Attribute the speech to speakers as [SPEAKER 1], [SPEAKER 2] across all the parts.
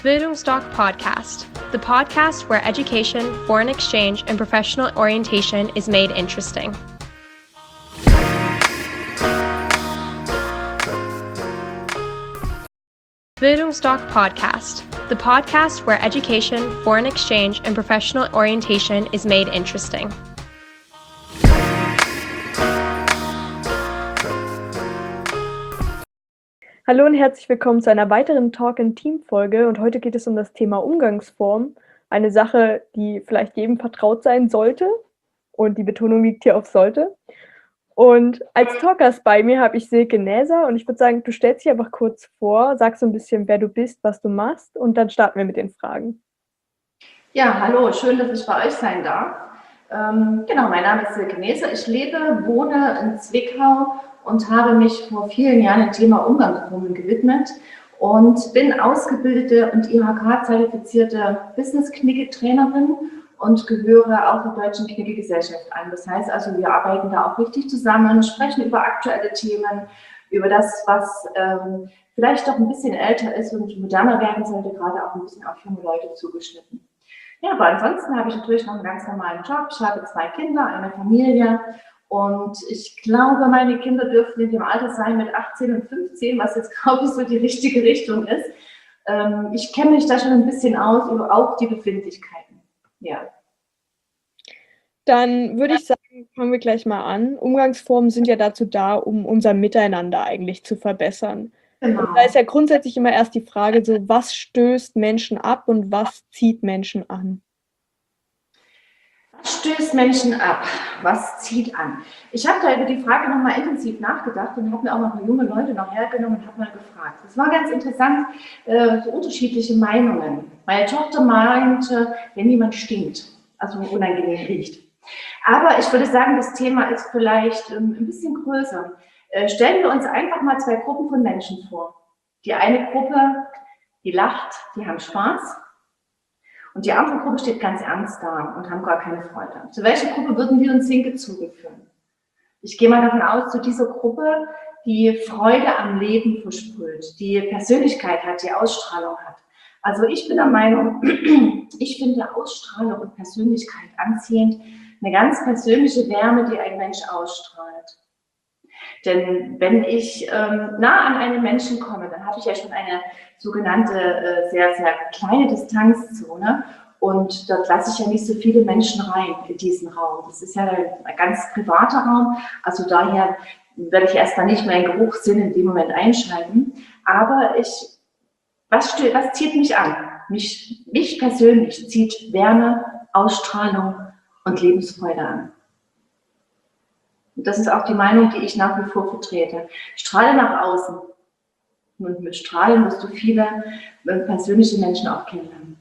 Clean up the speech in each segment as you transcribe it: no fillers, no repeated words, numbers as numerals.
[SPEAKER 1] Bildungsdoc Podcast, the podcast where education, foreign exchange, and professional orientation is made interesting. Bildungsdoc Podcast, the podcast where education, foreign exchange, and professional orientation is made interesting.
[SPEAKER 2] Hallo und herzlich willkommen zu einer weiteren Talk-in-Team-Folge und heute geht es um das Thema Umgangsform, eine Sache, die vielleicht jedem vertraut sein sollte und die Betonung liegt hier auf sollte. Und als Talkers bei mir habe ich Silke Näser und ich würde sagen, du stellst dich einfach kurz vor, sagst so ein bisschen, wer du bist, was du machst und dann starten wir mit den Fragen.
[SPEAKER 3] Ja, hallo, schön, dass ich bei euch sein darf. Mein Name ist Silke Näser, ich lebe, wohne in Zwickau und habe mich vor vielen Jahren dem Thema Umgangsformen gewidmet und bin ausgebildete und IHK-zertifizierte Business-Knigge-Trainerin und gehöre auch der Deutschen Knigge-Gesellschaft an. Das heißt also, wir arbeiten da auch richtig zusammen, sprechen über aktuelle Themen, über das, was vielleicht doch ein bisschen älter ist und moderner werden sollte, gerade auch ein bisschen auf junge Leute zugeschnitten. Ja, aber ansonsten habe ich natürlich noch einen ganz normalen Job. Ich habe 2 Kinder, eine Familie. Und ich glaube, meine Kinder dürfen in dem Alter sein mit 18 und 15, was jetzt, glaube ich, so die richtige Richtung ist. Ich kenne mich da schon ein bisschen aus über auch die Befindlichkeiten. Ja.
[SPEAKER 2] Dann würde ich sagen, fangen wir gleich mal an. Umgangsformen sind ja dazu da, um unser Miteinander eigentlich zu verbessern.
[SPEAKER 3] Genau.
[SPEAKER 2] Und da ist ja grundsätzlich immer erst die Frage, so was stößt Menschen ab und was zieht Menschen an?
[SPEAKER 3] Was stößt Menschen ab? Was zieht an? Ich habe da über die Frage nochmal intensiv nachgedacht und habe mir auch noch ein paar junge Leute noch hergenommen und habe mal gefragt. Es war ganz interessant, so unterschiedliche Meinungen. Meine Tochter meinte, wenn jemand stinkt, also unangenehm riecht. Aber ich würde sagen, das Thema ist vielleicht ein bisschen größer. Stellen wir uns einfach mal 2 Gruppen von Menschen vor. Die eine Gruppe, die lacht, die haben Spaß. Und die andere Gruppe steht ganz ernst da und haben gar keine Freude. Zu welcher Gruppe würden wir uns hingezogen fühlen? Ich gehe mal davon aus, zu dieser Gruppe, die Freude am Leben versprüht, die Persönlichkeit hat, die Ausstrahlung hat. Also ich bin der Meinung, ich finde Ausstrahlung und Persönlichkeit anziehend, eine ganz persönliche Wärme, die ein Mensch ausstrahlt. Denn wenn ich nah an einen Menschen komme, dann habe ich ja schon eine sogenannte sehr, sehr kleine Distanzzone und dort lasse ich ja nicht so viele Menschen rein in diesen Raum. Das ist ja ein ganz privater Raum, also daher werde ich erstmal nicht meinen Geruchssinn in dem Moment einschalten. Aber was zieht mich an? Mich persönlich zieht Wärme, Ausstrahlung und Lebensfreude an. Und das ist auch die Meinung, die ich nach wie vor vertrete. Strahle nach außen. Und mit Strahlen wirst du viele persönliche Menschen auch kennenlernen.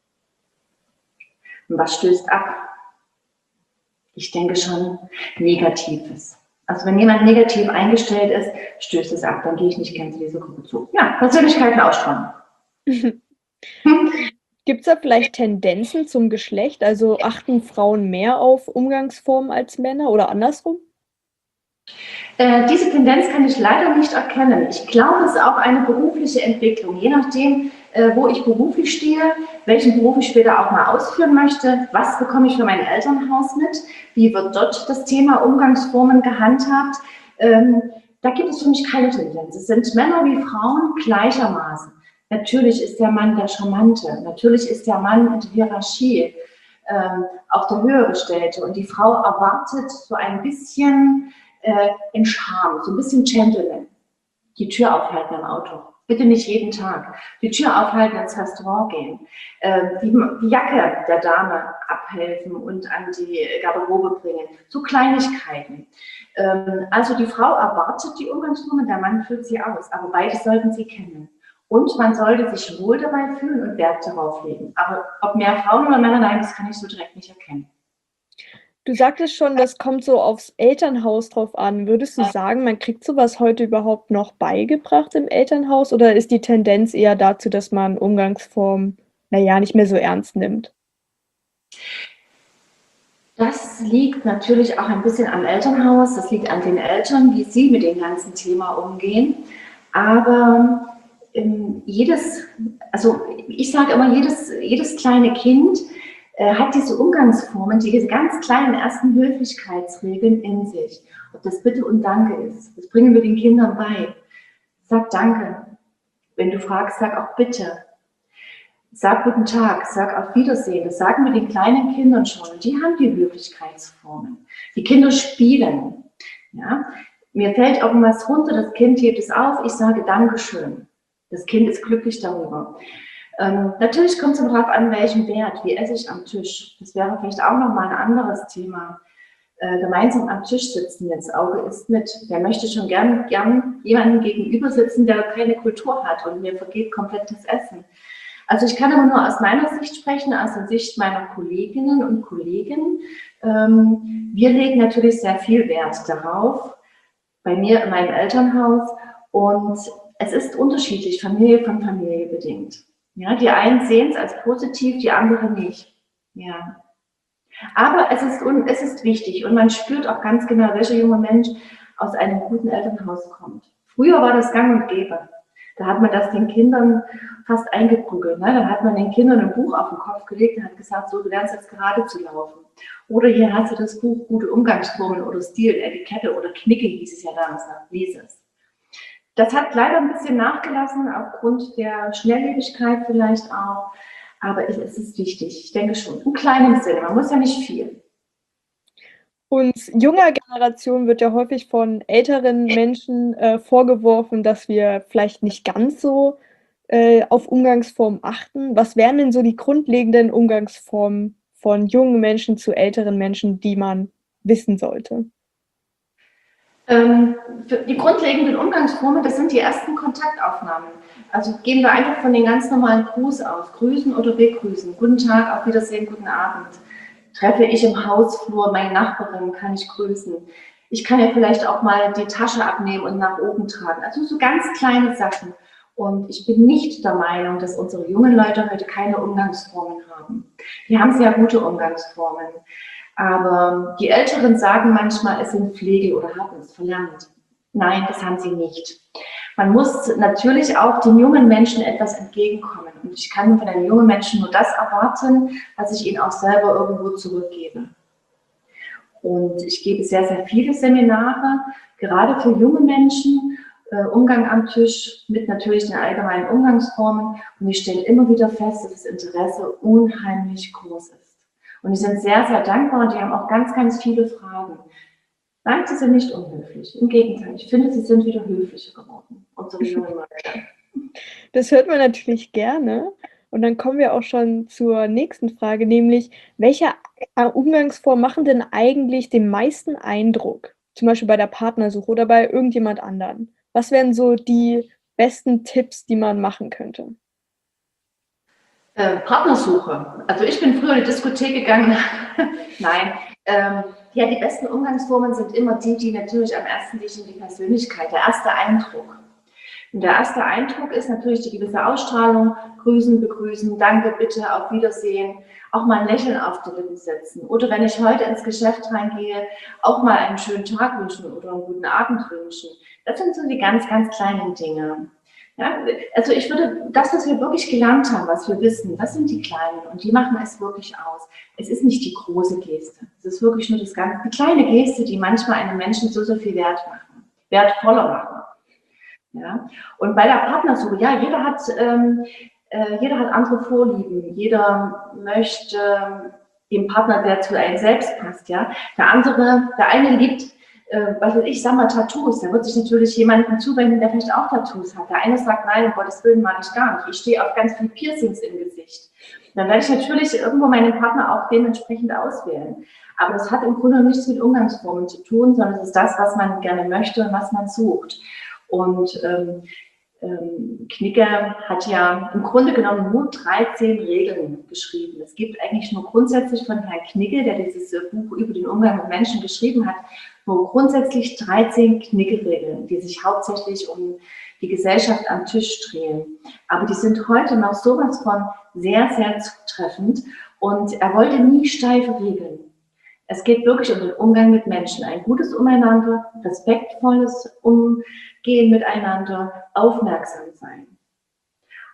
[SPEAKER 3] Und was stößt ab? Ich denke schon Negatives. Also wenn jemand negativ eingestellt ist, stößt es ab, dann gehe ich nicht gern zu dieser Gruppe zu. Ja, Persönlichkeiten ausstrahlen.
[SPEAKER 2] Gibt es da vielleicht Tendenzen zum Geschlecht? Also achten Frauen mehr auf Umgangsformen als Männer oder andersrum?
[SPEAKER 3] Diese Tendenz kann ich leider nicht erkennen. Ich glaube, es ist auch eine berufliche Entwicklung. Je nachdem, wo ich beruflich stehe, welchen Beruf ich später auch mal ausführen möchte, was bekomme ich für mein Elternhaus mit, wie wird dort das Thema Umgangsformen gehandhabt. Da gibt es für mich keine Tendenz. Es sind Männer wie Frauen gleichermaßen. Natürlich ist der Mann der Charmante, natürlich ist der Mann in der Hierarchie auch der Höhergestellte und die Frau erwartet so ein bisschen in Charme, so ein bisschen Gentleman. Die Tür aufhalten im Auto. Bitte nicht jeden Tag. Die Tür aufhalten, ins Restaurant gehen. Die Jacke der Dame abhelfen und an die Garderobe bringen. So Kleinigkeiten. Also die Frau erwartet die Umgangsformen, der Mann führt sie aus. Aber beide sollten sie kennen. Und man sollte sich wohl dabei fühlen und Wert darauf legen. Aber ob mehr Frauen oder Männer, nein, das kann ich so direkt nicht erkennen.
[SPEAKER 2] Du sagtest schon, das kommt so aufs Elternhaus drauf an. Würdest du sagen, man kriegt sowas heute überhaupt noch beigebracht im Elternhaus oder ist die Tendenz eher dazu, dass man Umgangsformen, nicht mehr so ernst nimmt?
[SPEAKER 3] Das liegt natürlich auch ein bisschen am Elternhaus, das liegt an den Eltern, wie sie mit dem ganzen Thema umgehen. Aber jedes also ich sage immer, jedes kleine Kind hat diese Umgangsformen, diese ganz kleinen ersten Höflichkeitsregeln in sich. Ob das Bitte und Danke ist, das bringen wir den Kindern bei. Sag Danke. Wenn du fragst, sag auch Bitte. Sag Guten Tag, sag auf Wiedersehen. Das sagen wir den kleinen Kindern schon. Und die haben die Höflichkeitsformen. Die Kinder spielen. Ja? Mir fällt irgendwas runter, das Kind hebt es auf, ich sage Dankeschön. Das Kind ist glücklich darüber. Natürlich kommt es darauf an, welchen Wert, wie esse ich am Tisch. Das wäre vielleicht auch nochmal ein anderes Thema. Gemeinsam am Tisch sitzen, das Auge isst mit. Wer möchte schon gern jemanden gegenüber sitzen, der keine Kultur hat und mir vergeht komplett das Essen. Also ich kann aber nur aus meiner Sicht sprechen, aus der Sicht meiner Kolleginnen und Kollegen. Wir legen natürlich sehr viel Wert darauf, bei mir in meinem Elternhaus, und es ist unterschiedlich, Familie von Familie bedingt. Ja, die einen sehen es als positiv, die anderen nicht. Ja. Aber es ist wichtig und man spürt auch ganz genau, welcher junge Mensch aus einem guten Elternhaus kommt. Früher war das gang und gäbe. Da hat man das den Kindern fast eingeprügelt. Ne? Da hat man den Kindern ein Buch auf den Kopf gelegt und hat gesagt, so, du lernst jetzt gerade zu laufen. Oder hier hast du das Buch Gute Umgangsformen oder Stil, Etikette oder Knicke hieß es ja damals, lies es. Das hat leider ein bisschen nachgelassen, aufgrund der Schnelllebigkeit vielleicht auch. Aber es ist wichtig, ich denke schon, im kleinen Sinne, man muss ja nicht viel.
[SPEAKER 2] Uns junger Generation wird ja häufig von älteren Menschen vorgeworfen, dass wir vielleicht nicht ganz so auf Umgangsformen achten. Was wären denn so die grundlegenden Umgangsformen von jungen Menschen zu älteren Menschen, die man wissen sollte?
[SPEAKER 3] Die grundlegenden Umgangsformen, das sind die ersten Kontaktaufnahmen. Also gehen wir einfach von den ganz normalen Gruß aus. Grüßen oder begrüßen. Guten Tag, auf Wiedersehen, guten Abend. Treffe ich im Hausflur meine Nachbarin, kann ich grüßen. Ich kann ja vielleicht auch mal die Tasche abnehmen und nach oben tragen. Also so ganz kleine Sachen. Und ich bin nicht der Meinung, dass unsere jungen Leute heute keine Umgangsformen haben. Die haben sehr gute Umgangsformen. Aber die Älteren sagen manchmal, es sind Pflege oder haben es verlernt. Nein, das haben sie nicht. Man muss natürlich auch den jungen Menschen etwas entgegenkommen. Und ich kann von einem jungen Menschen nur das erwarten, was ich ihnen auch selber irgendwo zurückgebe. Und ich gebe sehr, sehr viele Seminare, gerade für junge Menschen, Umgang am Tisch mit natürlich den allgemeinen Umgangsformen. Und ich stelle immer wieder fest, dass das Interesse unheimlich groß ist. Und die sind sehr, sehr dankbar und die haben auch ganz, ganz viele Fragen. Nein, sie sind nicht unhöflich. Im Gegenteil, ich finde, sie sind wieder höflicher geworden, unsere jungen Leute.
[SPEAKER 2] Das hört man natürlich gerne. Und dann kommen wir auch schon zur nächsten Frage, nämlich, welche Umgangsformen machen denn eigentlich den meisten Eindruck? Zum Beispiel bei der Partnersuche oder bei irgendjemand anderen. Was wären so die besten Tipps, die man machen könnte?
[SPEAKER 3] Partnersuche. Also ich bin früher in die Diskothek gegangen. Nein. Ja, die besten Umgangsformen sind immer die natürlich am ersten liegen, die Persönlichkeit, der erste Eindruck. Und der erste Eindruck ist natürlich die gewisse Ausstrahlung, grüßen, begrüßen, danke, bitte, auf Wiedersehen, auch mal ein Lächeln auf die Lippen setzen. Oder wenn ich heute ins Geschäft reingehe, auch mal einen schönen Tag wünschen oder einen guten Abend wünschen. Das sind so die ganz, ganz kleinen Dinge. Ja, also ich würde, das, was wir wirklich gelernt haben, was wir wissen, das sind die Kleinen und die machen es wirklich aus. Es ist nicht die große Geste, es ist wirklich nur die kleine Geste, die manchmal einem Menschen so viel wertvoller machen. Ja? Und bei der Partnersuche, ja, jeder hat andere Vorlieben, jeder möchte den Partner, der zu einem selbst passt. Ja? Der eine liebt, was weiß ich, sag mal, Tattoos. Da wird sich natürlich jemandem zuwenden, der vielleicht auch Tattoos hat. Der eine sagt, nein, um Gottes Willen mag ich gar nicht. Ich stehe auf ganz viele Piercings im Gesicht. Dann werde ich natürlich irgendwo meinen Partner auch dementsprechend auswählen. Aber das hat im Grunde nichts mit Umgangsformen zu tun, sondern es ist das, was man gerne möchte und was man sucht. Und Knigge hat ja im Grunde genommen nur 13 Regeln geschrieben. Es gibt eigentlich nur grundsätzlich von Herrn Knigge, der dieses Buch über den Umgang mit Menschen geschrieben hat, nur grundsätzlich 13 Knigge-Regeln, die sich hauptsächlich um die Gesellschaft am Tisch drehen. Aber die sind heute noch sowas von sehr, sehr zutreffend und er wollte nie steife Regeln. Es geht wirklich um den Umgang mit Menschen, ein gutes Umeinander, respektvolles Umgehen miteinander, aufmerksam sein.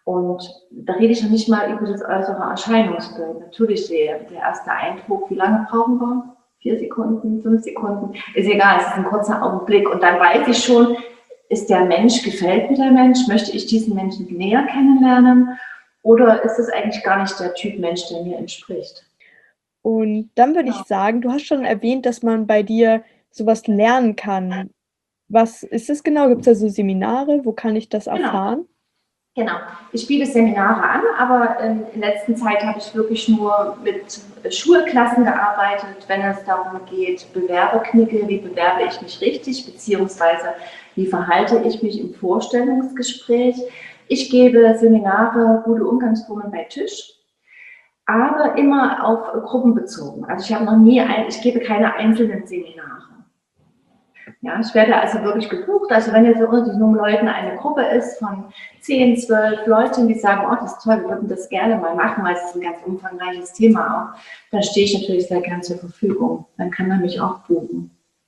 [SPEAKER 3] Und da rede ich noch nicht mal über das äußere Erscheinungsbild. Natürlich der erste Eindruck, wie lange brauchen wir? 4 Sekunden, 5 Sekunden, ist egal, es ist ein kurzer Augenblick. Und dann weiß ich schon, ist der Mensch, gefällt mir der Mensch, möchte ich diesen Menschen näher kennenlernen oder ist es eigentlich gar nicht der Typ Mensch, der mir entspricht?
[SPEAKER 2] Und dann würde ich sagen, du hast schon erwähnt, dass man bei dir sowas lernen kann. Was ist es genau? Gibt es da so Seminare? Wo kann ich das erfahren?
[SPEAKER 3] Genau. Ich biete Seminare an, aber in letzter Zeit habe ich wirklich nur mit Schulklassen gearbeitet, wenn es darum geht, Bewerberknicke, wie bewerbe ich mich richtig, beziehungsweise wie verhalte ich mich im Vorstellungsgespräch. Ich gebe Seminare, gute Umgangsformen bei Tisch, aber immer auf Gruppen bezogen. Also ich gebe keine einzelnen Seminare. Ja, ich werde also wirklich gebucht. Also wenn jetzt unter den jungen Leuten eine Gruppe ist von 10, 12 Leuten, die sagen, oh, das ist toll, wir würden das gerne mal machen, weil es ist ein ganz umfangreiches Thema auch, dann stehe ich natürlich sehr gern zur Verfügung. Dann kann man mich auch buchen.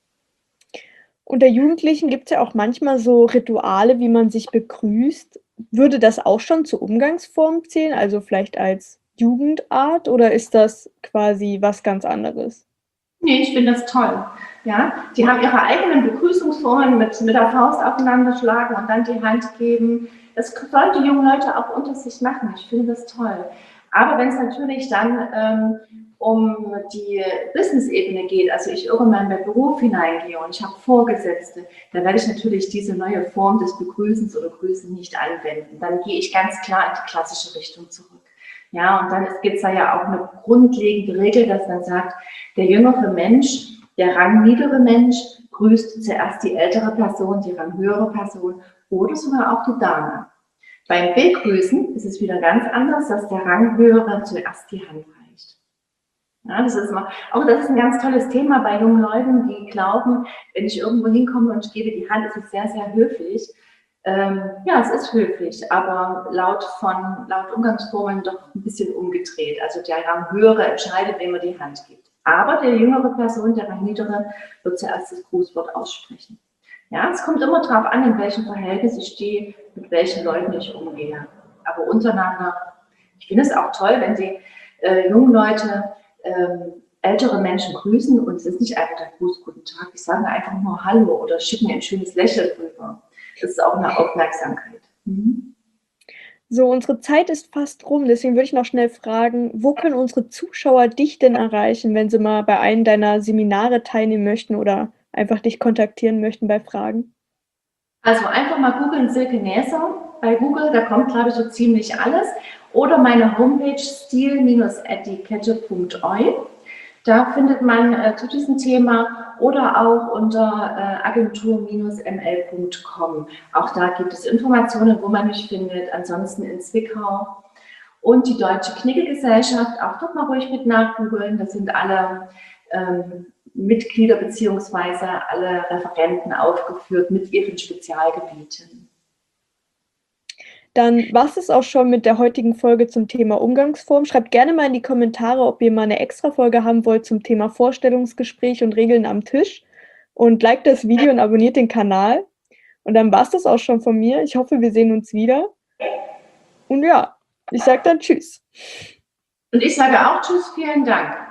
[SPEAKER 2] Unter Jugendlichen gibt es ja auch manchmal so Rituale, wie man sich begrüßt. Würde das auch schon zur Umgangsform zählen, also vielleicht als Jugendart, oder ist das quasi was ganz anderes?
[SPEAKER 3] Nee, ich finde das toll. Ja, die haben ihre eigenen Begrüßungsformen mit der Faust aufeinander schlagen und dann die Hand geben. Das sollen die jungen Leute auch unter sich machen. Ich finde das toll. Aber wenn es natürlich dann um die Business-Ebene geht, also ich irgendwann in den Beruf hineingehe und ich habe Vorgesetzte, dann werde ich natürlich diese neue Form des Begrüßens oder Grüßen nicht anwenden. Dann gehe ich ganz klar in die klassische Richtung zurück. Ja, und dann gibt es da ja auch eine grundlegende Regel, dass man sagt, der jüngere Mensch, der rangniedere Mensch grüßt zuerst die ältere Person, die ranghöhere Person oder sogar auch die Dame. Beim Begrüßen ist es wieder ganz anders, dass der Ranghöhere zuerst die Hand reicht. Ja, das ist ein ganz tolles Thema bei jungen Leuten, die glauben, wenn ich irgendwo hinkomme und ich gebe die Hand, ist es sehr, sehr höflich. Ja, es ist höflich, aber laut Umgangsformen doch ein bisschen umgedreht. Also der Ranghöhere entscheidet, wem er die Hand gibt. Aber der jüngere Person, der Rangniedere, wird zuerst das Grußwort aussprechen. Ja, es kommt immer darauf an, in welchem Verhältnis ich stehe, mit welchen Leuten ich umgehe. Aber untereinander, ich finde es auch toll, wenn die jungen Leute ältere Menschen grüßen und es ist nicht einfach der Gruß, guten Tag, die sagen einfach nur Hallo oder schicken ein schönes Lächeln rüber. Das ist auch eine Aufmerksamkeit.
[SPEAKER 2] So, unsere Zeit ist fast rum, deswegen würde ich noch schnell fragen, wo können unsere Zuschauer dich denn erreichen, wenn sie mal bei einem deiner Seminare teilnehmen möchten oder einfach dich kontaktieren möchten bei Fragen?
[SPEAKER 3] Also einfach mal googeln Silke Näser bei Google, da kommt, glaube ich, so ziemlich alles. Oder meine Homepage stil-etikette.eu. Da findet man zu diesem Thema oder auch unter agentur-ml.com. Auch da gibt es Informationen, wo man mich findet. Ansonsten in Zwickau. Und die Deutsche Knigge-Gesellschaft, auch dort mal ruhig mit nachgoogeln. Das sind alle Mitglieder bzw. alle Referenten aufgeführt mit ihren Spezialgebieten.
[SPEAKER 2] Dann war es auch schon mit der heutigen Folge zum Thema Umgangsform. Schreibt gerne mal in die Kommentare, ob ihr mal eine extra Folge haben wollt zum Thema Vorstellungsgespräch und Regeln am Tisch. Und liked das Video und abonniert den Kanal. Und dann war es das auch schon von mir. Ich hoffe, wir sehen uns wieder. Und ja, ich sage dann Tschüss.
[SPEAKER 3] Und ich sage auch Tschüss, vielen Dank.